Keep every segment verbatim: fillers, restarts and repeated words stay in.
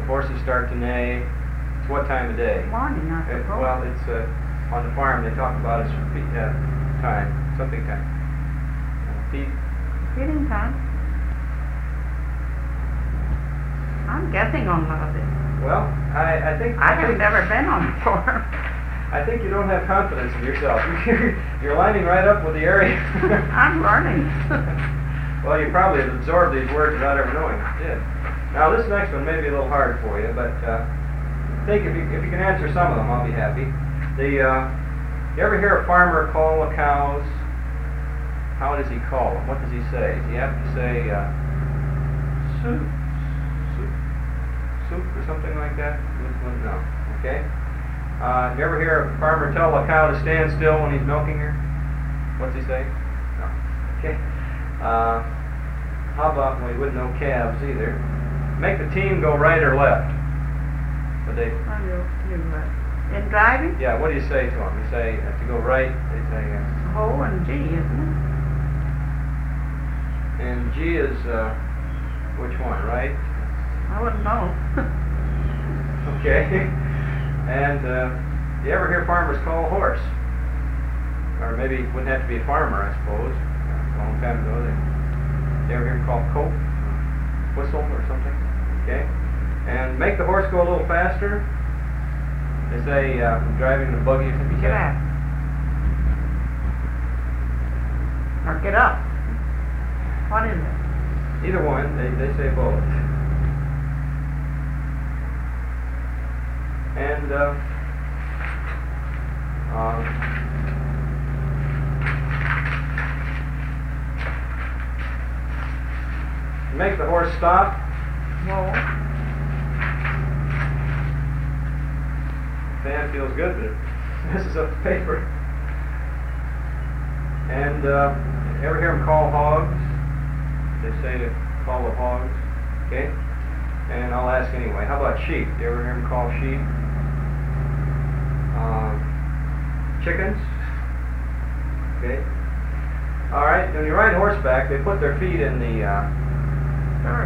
the horses start to neigh. It's what time of day? Morning, I Uh, suppose. well, it's uh, on the farm. They talk about it's feed, uh, time, something time. Uh, feed. Feeding time. I'm guessing on a lot of this. Well, I, I think I I have think, never been on a farm. I think you don't have confidence in yourself. You're, you're lining right up with the area. I'm learning. Well, you probably have absorbed these words without ever knowing you did. Now, this next one may be a little hard for you, but uh, think if you, if you can answer some of them, I'll be happy. The uh, you ever hear a farmer call the cows? How does he call them? What does he say? Does he have to say uh, soup, soup, soup, or something like that? No. Okay. Uh, you ever hear a farmer tell a cow to stand still when he's milking her? What's he say? No. Okay. Uh, how about, well, you wouldn't know calves either. Make the team go right or left. But they, Oh, you, you, uh, in driving? yeah, what do you say to them? You say uh, to go right, they say, uh, O and G, isn't it? and G is, uh, which one, right? I wouldn't know. Okay. And uh, you ever hear farmers call a horse? Or maybe it wouldn't have to be a farmer, I suppose. A long time ago, they, you ever hear them call colt, whistle, or something? Okay. And make the horse go a little faster. They say uh, driving the buggy or something. Get out. Or get up. What is it? Either one. They they say both. And uh, uh, make the horse stop. Whoa. Fan feels good, but it messes up the paper. And uh, ever hear them call hogs? They say to call the hogs. Okay? And I'll ask anyway. How about sheep? Do you ever hear them call sheep? Uh, chickens? Okay? Alright, when you ride horseback, they put their feet in the uh, Sure.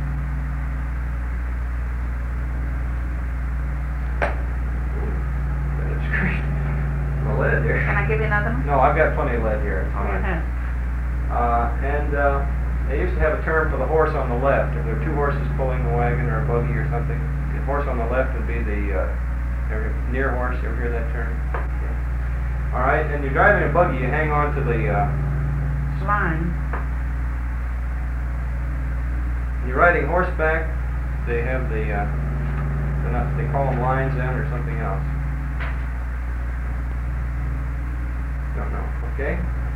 That's great. The lead here. Can I give you another one? No, I've got plenty of lead here. It's Go fine. ahead. Uh, and uh, they used to have a term for the horse on the left. If there were two horses pulling the wagon or a buggy or something, the horse on the left would be the uh, ever- near horse. You ever hear that term? Okay. All right, and you're driving a buggy, you hang on to the uh, Line. you're riding horseback. They have the uh, they're not, they call them lines then or something else. Don't know. Okay.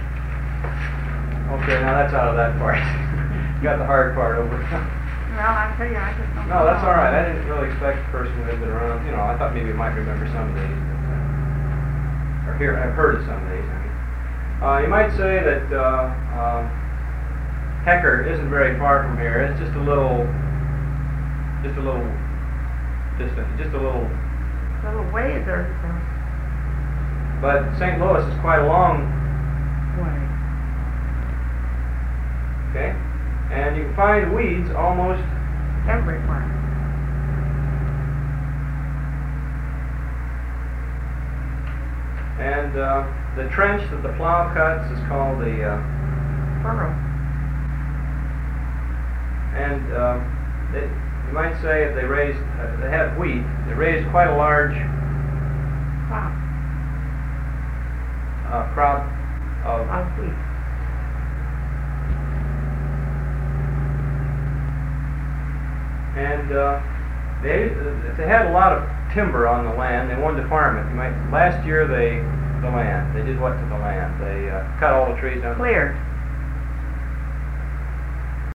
Okay, now that's out of that part. You got the hard part over. Well, I tell you, I just don't No, that's know. all right. I didn't really expect a person who had been around. You know, I thought maybe you might remember some of these, but, uh, or hear, I've heard of some of these. I mean, uh, you might say that uh, um, Hecker isn't very far from here. It's just a little, just a little distant, just a little. Little ways or or But Saint Louis is quite a long. way. Okay, and you can find weeds almost. Everywhere. And uh, the trench that the plow cuts is called the. Uh, Furrow. And um, they, you might say if they raised, uh, they had wheat, they raised quite a large Crop. uh, crop of, Of wheat. and uh, they if they had a lot of timber on the land, they wanted to farm it. You might last year they the land. They did what to the land? They uh, cut all the trees down. Cleared.